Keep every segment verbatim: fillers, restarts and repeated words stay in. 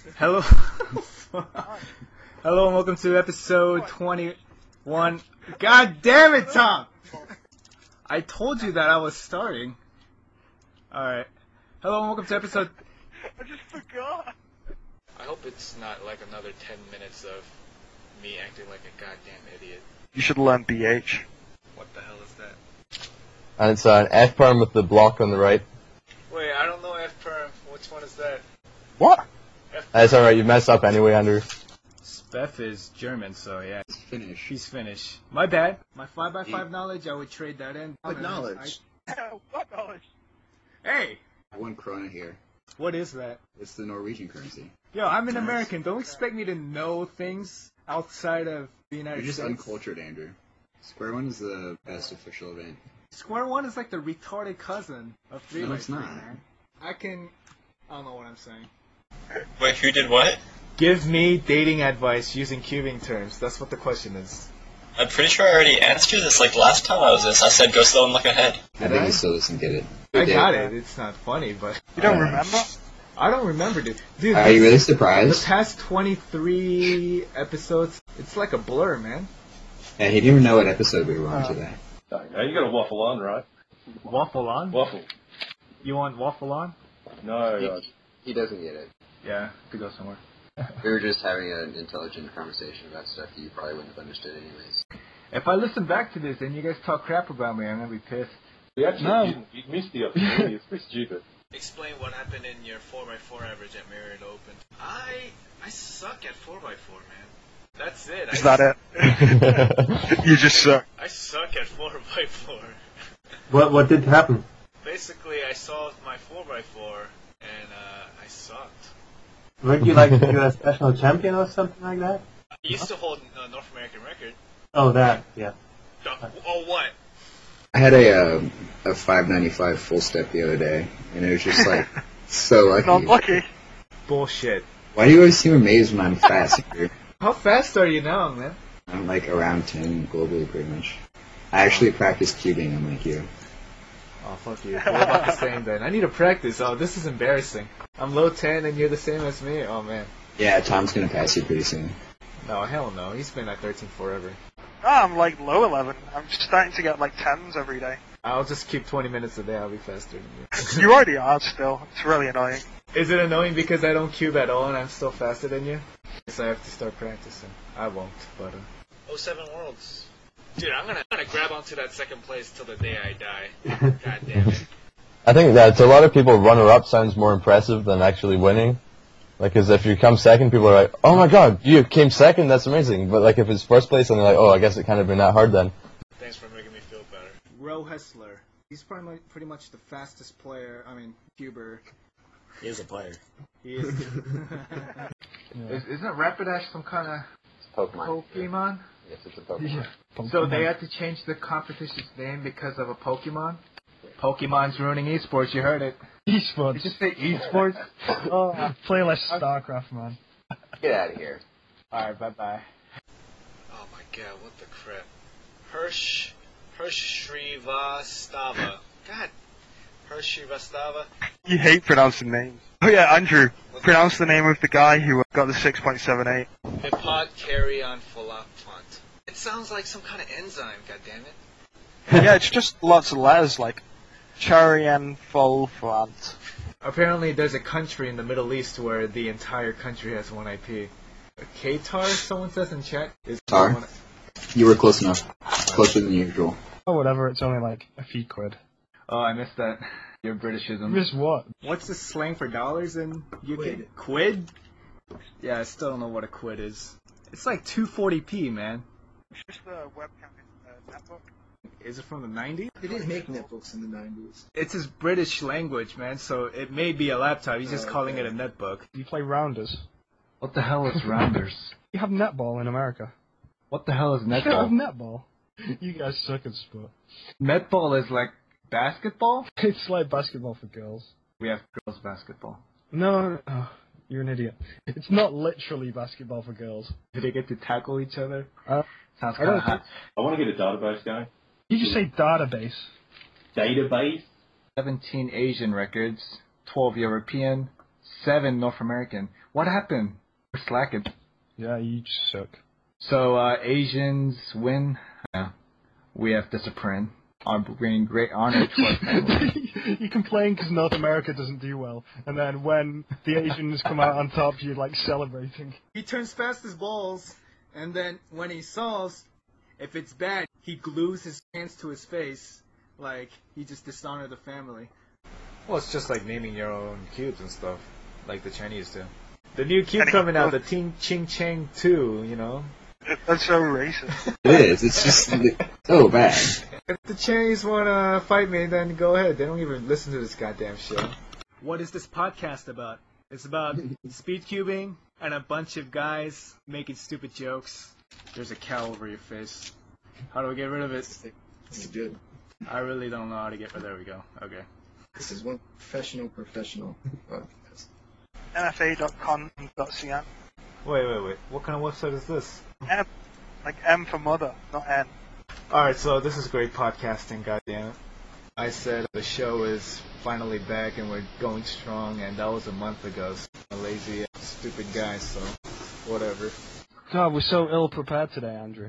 Hello. Hello and welcome to episode twenty-one. God damn it, Tom! I told you that I was starting. Alright. Hello and welcome to episode... I just forgot. I hope it's not like another ten minutes of me acting like a goddamn idiot. You should learn B H. What the hell is that? And it's uh, an F-perm with the block on the right. Wait, I don't know F-perm. Which one is that? What? That's alright, you messed up anyway, Andrew. Speff is German, so yeah. He's Finnish. He's Finnish. My bad. My five by five knowledge, I would trade that in. What knowledge? What knowledge? Hey! One krona here. What is that? It's the Norwegian currency. Yo, I'm an American. Don't expect me to know things outside of the United You're just States. uncultured, Andrew. Square One is the best official event. Square One is like the retarded cousin of three No, by it's three, not. man. I can... I don't know what I'm saying. Wait, who did what? Give me dating advice using cubing terms. That's what the question is. I'm pretty sure I already answered this, like last time I was this. I said go slow and look ahead. I think he still doesn't get it. I Did. got it. It's not funny, but... You don't Uh, remember? I don't remember, dude. Dude, Are you really the surprised? past twenty-three episodes, it's like a blur, man. Yeah, he didn't even know what episode we were on Uh, today. Now you got to waffle on, right? Waffle on? Waffle. You want waffle on? No, God. He doesn't get it. Yeah, to go somewhere. We were just having an intelligent conversation about stuff you probably wouldn't have understood anyways. If I listen back to this and you guys talk crap about me, I'm gonna be pissed. We actually No. didn't. You missed the opportunity. It's pretty stupid. Explain what happened in your four by four average at Marriott Open. I I suck at four by four, man. That's it. Is I, that it? You just suck. I suck at four by four. What what did happen? Basically, I saw my four by four, and uh, I sucked. Weren't you like the U S national champion or something like that? I used to hold a North American record. Oh, that, yeah. Oh, oh, what? I had a uh, a five ninety-five full step the other day, and it was just like so lucky. Not lucky. Bullshit. Why do you always seem amazed when I'm fast here? How fast are you now, man? I'm like around ten globally, pretty much. I actually practice cubing, unlike you. Oh, fuck you. We're about the same then. I need to practice. Oh, this is embarrassing. I'm low ten and you're the same as me? Oh, man. Yeah, Tom's gonna pass you pretty soon. No, hell no. He's been at thirteen forever. Oh, I'm like low eleven. I'm starting to get like tens every day. I'll just keep twenty minutes a day. I'll be faster than you. You already are still. It's really annoying. Is it annoying because I don't cube at all and I'm still faster than you? Guess I have to start practicing. I won't, but... Uh... Oh seven Worlds. Dude, I'm gonna, I'm gonna grab onto that second place till the day I die. God damn it. I think that to a lot of people, runner-up sounds more impressive than actually winning. Like, cause if you come second, people are like, oh my god, you came second, that's amazing. But like, if it's first place, then they're like, oh, I guess it can't have been that hard then. Thanks for making me feel better. Ro Hessler. He's pretty much, pretty much the fastest player, I mean, cuber. He is a player. He is. is isn't Rapidash some kind of Pokemon. Pokemon? Yes, it's a Pokemon. So they had to change the competition's name because of a Pokemon? Pokemon's ruining esports, you heard it. Esports. Did you say esports? Oh, play less StarCraft, man. Get out of here. Alright, bye bye. Oh my god, what the crap. Hirsch, Hirsch Shrivastava. God. Hirsch Shrivastava. You hate pronouncing names. Oh yeah, Andrew. Pronounce the name of the guy who got the six point seven eight. Hipod carrion folapont. It sounds like some kind of enzyme, goddammit. Yeah, it's just lots of letters like Charian Folflant. Apparently there's a country in the Middle East where the entire country has one I P. Qatar, someone says in chat, is Tar. one... You were close enough. Closer than usual. Oh, whatever, it's only like a few quid. Oh, I missed that. Your Britishism. Miss what? What's the slang for dollars in U K? Quid. Quid? Yeah, I still don't know what a quid is. It's like two forty p, man. It's just the webcam in the netbook. Is it from the nineties? They didn't make netbooks in the nineties. It's his British language, man, so it may be a laptop. He's just Oh, calling okay. it a netbook. You play rounders. What the hell is rounders? You have netball in America. What the hell is You have netball? netball. You guys suck at sport. Netball is like basketball? It's like basketball for girls. We have girls basketball. No, oh, you're an idiot. It's not literally basketball for girls. Do they get to tackle each other? Uh, Sounds I kind don't of hot. I want to get a database going. You just say database. Database? seventeen Asian records, twelve European, seven North American. What happened? We're slacking. Yeah, you just suck. So, uh, Asians win. Yeah. We have discipline. Are bringing great honor to our family. You complain because North America doesn't do well, and then when the Asians come out on top, you're like celebrating. He turns fast as balls, and then when he solves, if it's bad, he glues his hands to his face, like he just dishonored the family. Well, it's just like naming your own cubes and stuff, like the Chinese do. The new cube coming out, the Ting Ching Chang two, you know? That's so racist. It is. It's just so bad. If the Chinese want to fight me, then go ahead. They don't even listen to this goddamn show. What is this podcast about? It's about speed cubing and a bunch of guys making stupid jokes. There's a cow over your face. How do we get rid of it? It's good. I really don't know how to get rid of it. There we go. Okay. This is one professional, professional podcast. N F A dot com dot C N. Wait, wait, wait. What kind of website is this? M, like M for mother, not N. Alright, so this is great podcasting, goddammit. I said the show is finally back and we're going strong, and that was a month ago. So I'm a lazy, stupid guy, so whatever. God, we're so ill prepared today, Andrew.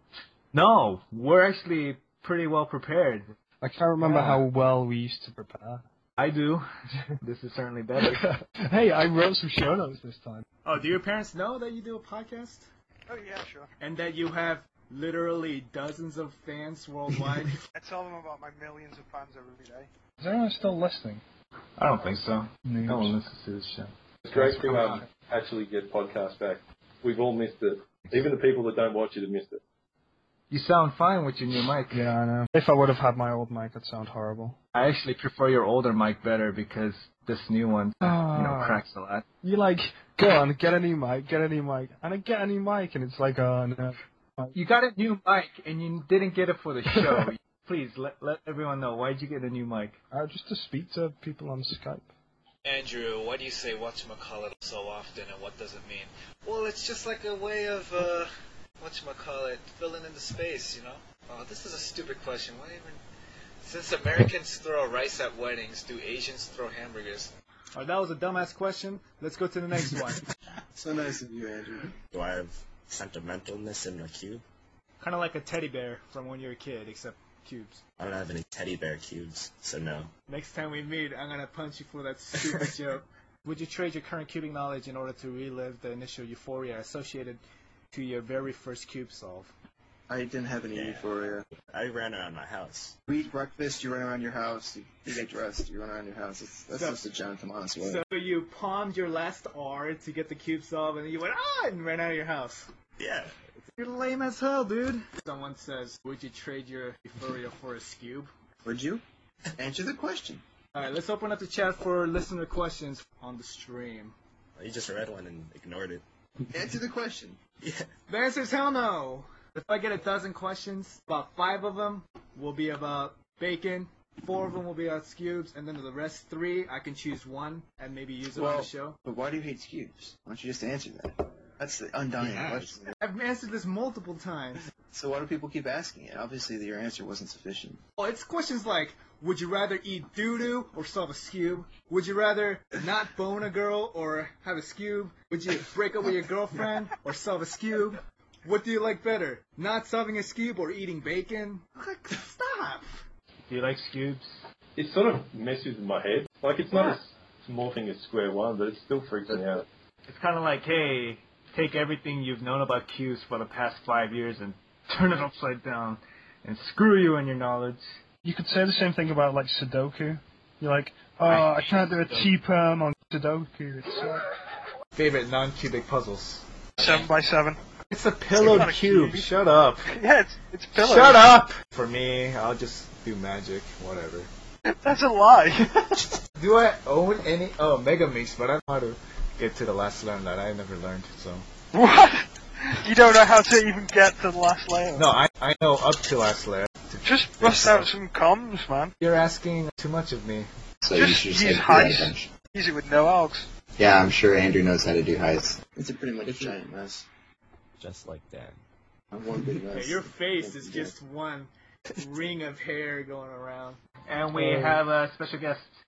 No, we're actually pretty well prepared. I can't remember Yeah. how well we used to prepare. I do. This is certainly better. Hey, I wrote some show notes this time. Oh, do your parents know that you do a podcast? Oh yeah, sure. And that you have literally dozens of fans worldwide? I tell them about my millions of fans every day. Is anyone still listening? I don't think so. Noobs. No one listens to this show. It's great to um, actually get podcasts back. We've all missed it. Even the people that don't watch it have missed it. You sound fine with your new mic. Yeah, I know. If I would have had my old mic, it'd sound horrible. I actually prefer your older mic better because this new one, you know, Ah. cracks a lot. You like, go on, get a new mic, get a new mic, and I get a new mic, and it's like, oh no. You got a new mic and you didn't get it for the show. Please let let everyone know, why'd you get a new mic? Uh, just to speak to people on Skype. Andrew, why do you say whatchamacallit so often, and what does it mean? Well, it's just like a way of, uh, whatchamacallit, filling in the space, you know? Oh, this is a stupid question. Why even... Since Americans throw rice at weddings, do Asians throw hamburgers? Oh, that was a dumbass question. Let's go to the next one. So nice of you, Andrew. Do I have sentimentalness in a cube? Kind of like a teddy bear from when you were a kid, except cubes. I don't have any teddy bear cubes, so no. Next time we meet, I'm gonna punch you for that stupid joke. Would you trade your current cubing knowledge in order to relive the initial euphoria associated to your very first cube solve? I didn't have any Yeah. euphoria. I ran around my house. We eat breakfast, you run around your house, you, you get dressed, you run around your house. It's, that's So- just a John Tomas way. So you palmed your last R to get the cube solve, and then you went, ah, and ran out of your house. Yeah. You're lame as hell, dude. Someone says, would you trade your euphoria for a cube? Would you? Answer the question. Alright, let's open up the chat for listener questions on the stream. You just read one and ignored it. Answer the question. Yeah. The answer is hell no. If I get a dozen questions, about five of them will be about bacon, four of them will be about cubes, and then the rest three, I can choose one and maybe use it on Well, the show. but why do you hate cubes? Why don't you just answer that? That's the undying Yeah. question. I've answered this multiple times. So why do people keep asking it? Obviously, your answer wasn't sufficient. Well, it's questions like, would you rather eat doo-doo or solve a skewb? Would you rather not bone a girl or have a skewb? Would you break up with your girlfriend or solve a skewb? What do you like better, not solving a skewb or eating bacon? Like, stop! Do you like skewbs? It sort of messes with my head. Like, it's not as small thing as square one, but it still freaks me out. It's kind of like, hey, take everything you've known about cubes for the past five years and turn it upside down and screw you and your knowledge. You could say the same thing about, like, Sudoku. You're like, oh, I can't do a T-perm on Sudoku. It's uh... Favorite non-cubic puzzles? Seven by seven. It's a pillowed not a cube. cube. Shut up. Yeah, it's it's pillows. Shut up! For me, I'll just do magic, whatever. That's a lie. Do I own any? Oh, Mega Mix, but I don't know how to get to the last learn that I never learned, so. What? You don't know how to even get to the last layer? No, I I know up to last layer. Just bust out some comms, man. You're asking too much of me. So you Just should use say do heist. that. Use it with no algs. Yeah, I'm sure Andrew knows how to do heists. It's a pretty much a giant mess. Just like that. I'm one big Yeah, mess. your face is just one ring of hair going around. And we have a special guest.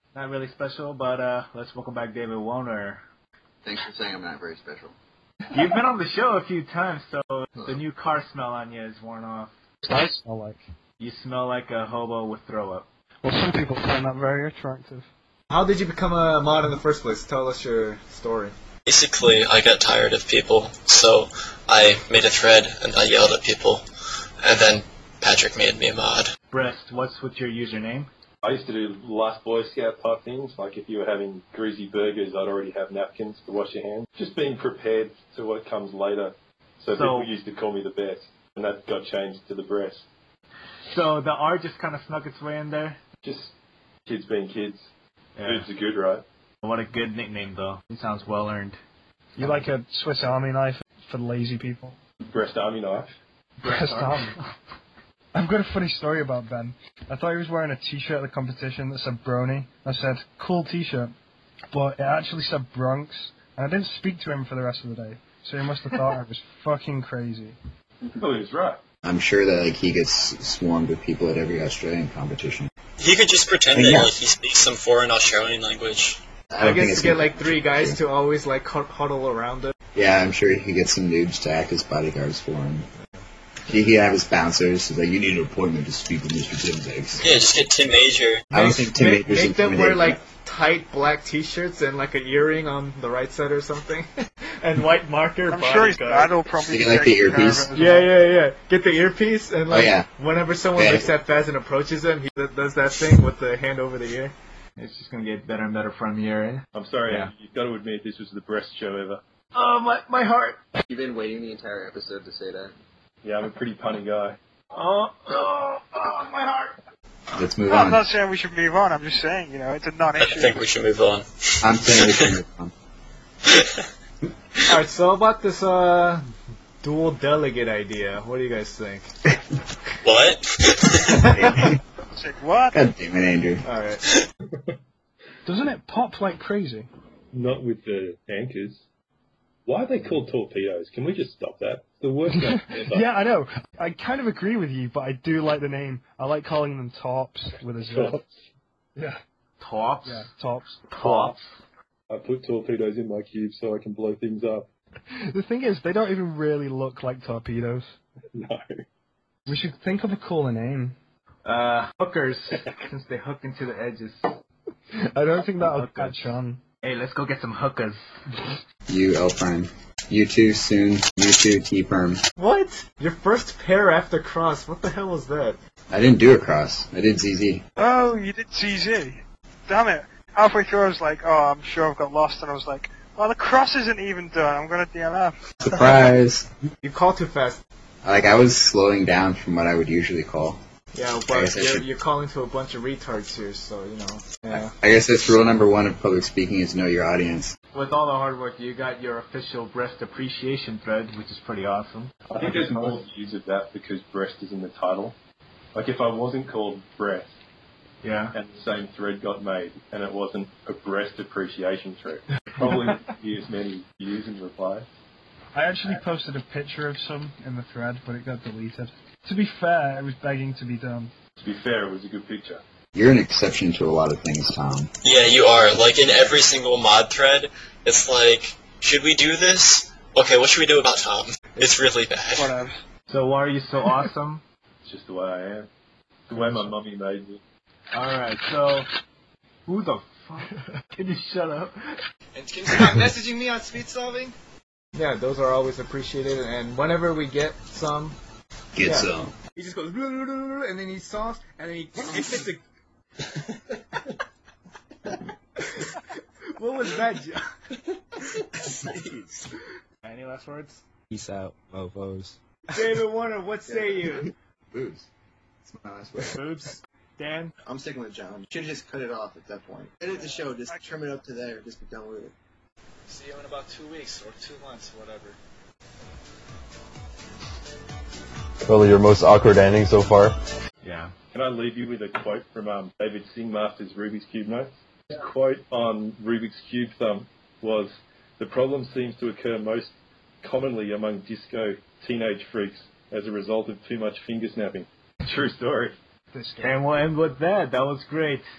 Not really special, but uh, let's welcome back David Warner. Thanks for saying I'm not very special. You've been on the show a few times, so the new car smell on you is worn off. I smell like. You smell like a hobo with throw up. Well, some people find that very attractive. How did you become a mod in the first place? Tell us your story. Basically, I got tired of people, so I made a thread and I yelled at people, and then Patrick made me a mod. Breast, what's with your username? I used to do last Boy Scout type things, like if you were having greasy burgers, I'd already have napkins to wash your hands. Just being prepared to what comes later. So, so people used to call me the best, and that got changed to the breast. So the R just kind of snuck its way in there? Just kids being kids. Yeah. Dudes are good, right? What a good nickname, though. It sounds well earned. You like a Swiss Army knife for lazy people? Breast Army knife. Breast Army. I've got a funny story about Ben. I thought he was wearing a t-shirt at the competition that said Brony. I said, cool t-shirt. But it actually said Bronx. And I didn't speak to him for the rest of the day. So he must have thought I was fucking crazy. Oh, he was right. I'm sure that like he gets swarmed with people at every Australian competition. He could just pretend that like, he speaks some foreign Australian language. I, I guess to get like three guys to always like huddle around it. Yeah, I'm sure he could get some noobs to act as bodyguards for him. He could have his bouncers. He's like, you need an appointment to speak with Mister Timberlake. Yeah, just get Tim Major. I don't think Tim Make, Major's make them wear like tight black t-shirts and like an earring on the right side or something. And white marker. I'm sure he's that'll probably get like the earpiece. Yeah, yeah, yeah. Get the earpiece and like oh, yeah. whenever someone yeah. looks at Faz and approaches him, he does that thing with the hand over the ear. It's just gonna get better and better from here. Eh? I'm sorry, Yeah. you've got to admit this was the breast show ever. Oh my my heart. You've been waiting the entire episode to say that. Yeah, I'm a pretty punny guy. Oh, oh, oh my heart. Let's move No, on. I'm not saying we should move on. I'm just saying, you know, it's a I non-issue. think we should move on. I'm saying we should move on. Alright, so about this uh dual delegate idea, what do you guys think? What? Say, what? God damn it, Andrew. Alright. Doesn't it pop like crazy? Not with the anchors. Why are they called torpedoes? Can we just stop that? The worst name ever. Yeah, I know. I kind of agree with you, but I do like the name. I like calling them tops with a Z. Tops. Yeah. Tops? Yeah, tops. Tops. I put torpedoes in my cube so I can blow things up. The thing is, they don't even really look like torpedoes. No. We should think of a cooler name. Uh, hookers, since they hook into the edges. I don't think that'll Hookers. catch on. Hey, let's go get some hookers. You, L Prime. You too, soon. You too, T Perm. What? Your first pair after cross, what the hell was that? I didn't do a cross. I did Z Z. Oh, you did Z Z. Damn it. Halfway through I was like, oh, I'm sure I've got lost, and I was like, well, the cross isn't even done. I'm going to D N F. Surprise. You call too fast. Like, I was slowing down from what I would usually call. Yeah, I but guess I you're, should- you're calling to a bunch of retards here, so, you know. Yeah. I guess that's rule number one of public speaking is know your audience. With all the hard work, you got your official breast appreciation thread, which is pretty awesome. I think there's more views of that because breast is in the title. Like if I wasn't called breast Yeah. and the same thread got made and it wasn't a breast appreciation thread, probably wouldn't be as many views and replies. I actually posted a picture of some in the thread, but it got deleted. To be fair, it was begging to be done. To be fair, it was a good picture. You're an exception to a lot of things, Tom. Yeah, you are. Like, in every single mod thread, it's like, should we do this? Okay, what should we do about Tom? It's really bad. Whatever. So why are you so awesome? It's just the way I am. The way my mummy made me. Alright, so... Who the fuck? Can you shut up? And can you stop messaging me on speed solving? Yeah, those are always appreciated, and whenever we get some... Get yeah, some. He just goes... And then he solves, and then he, he hits a... What was that, Joe? Any last words? Peace out, mofos. David Warner, what say you? Boobs. That's my last word. Boobs. Dan? I'm sticking with John. You should just cut it off at that point. Edit the show, just trim it up to there, just be done with it. See you in about two weeks or two months, whatever. Probably your most awkward ending so far. Yeah. Can I leave you with a quote from um, David Singmaster's Rubik's Cube notes? His quote on Rubik's Cube Thumb was, "The problem seems to occur most commonly among disco teenage freaks as a result of too much finger snapping." True story. And, well, and with that, that was great.